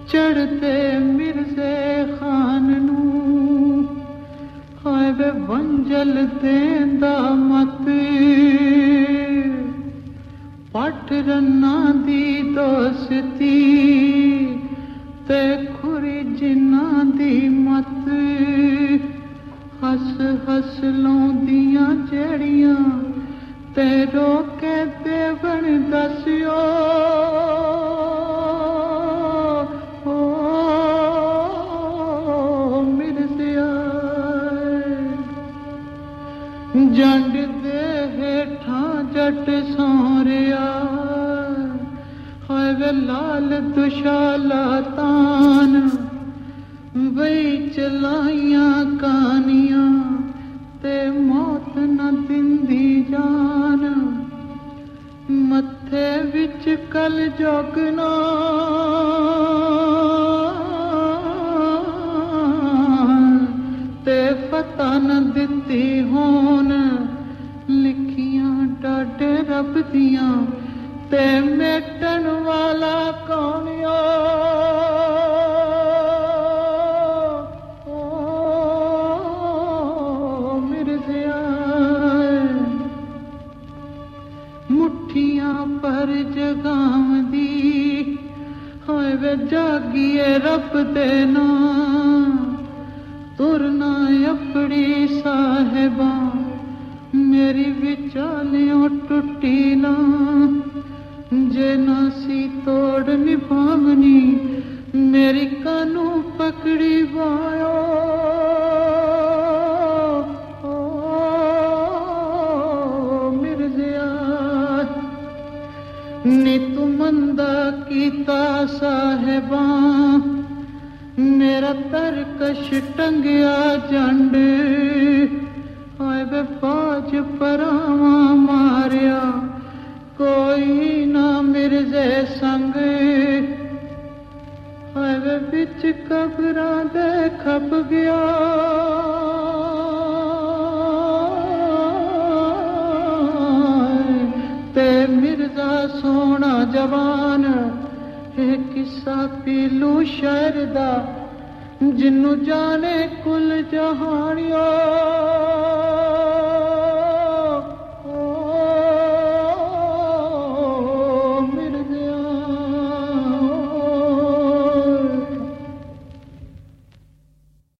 चढ़ते मिर्जे खान नू हाय वे वंजल देंदा मत पट रन्ना दी दोस्ती ते खुरी जिन्ना दी मत हस हस लौंदियां जेड़ियां ते रोके देवन दस्यो जंड दे हेठां जट सौरिया हाय वे लाल दुशाला तान वही चलाइयां कहानियां ते मौत न दिंदी जान मत्थे विच कल जोगना ते फता न दित्ती होन लिखियां डाडे रब दियां ते मेटन वाला कौनिया मिर्ज़िया मुठियां पर जगावदी हाय वे जागिए रब दे नाम तुरना अपनी साहिबा मेरी विचालियों टुटी ना जे नासी तोड़ निभावनी मेरी कानू पकड़ी वायो मिर्ज़िया नी तू मंदा कीता साहिबा मेरा तरकश टंगिया जंड हाय वे बाज परावा मारिया कोई ना मिर्जे संग हाय वे बिच कबरां दे खप गया ते मिर्जा सोना जवान किस्सा पीलू शहर दा जिन्नू जाने कुल जहानिया